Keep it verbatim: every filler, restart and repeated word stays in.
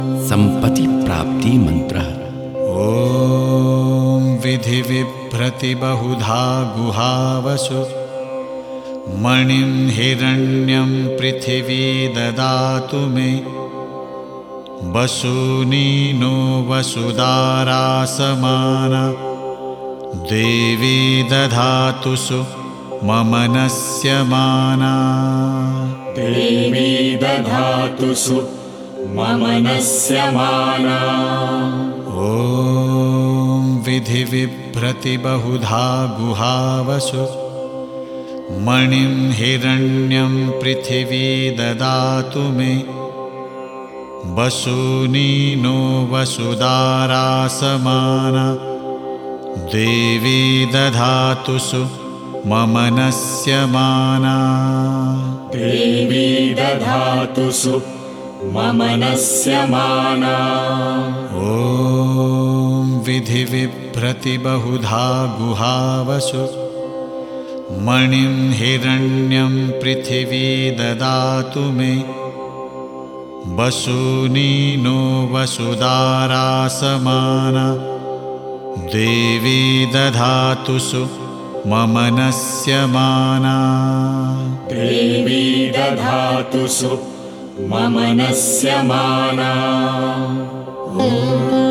संपत्ति प्राप्ति मंत्र। ओम विधि विभ्रति बहुधा गुहावसु मणिं हिरण्यं पृथिवी ददातु मे वसूनी नो वसुधारासमाना देवी दधातु सु मम नस्यमाना देवी दधातु सु मम नस्यमाना। ॐ विधि विभ्रति बहुधा गुहावसु मणिं हिरण्यं पृथिवी ददातु मे वसूनी नो वसुधारासमाना देवी दधातु सु मम नस्यमाना देवी दधातु सु मम नस्यमाना। ॐ विधि विभ्रति बहुधा गुहावसु मणिं हिरण्यं पृथिवी ददातु मे वसूनी नो वसुधारासमाना देवी दधातु सु मम नस्यमाना देवी दधातु सु मम नस्यमाना।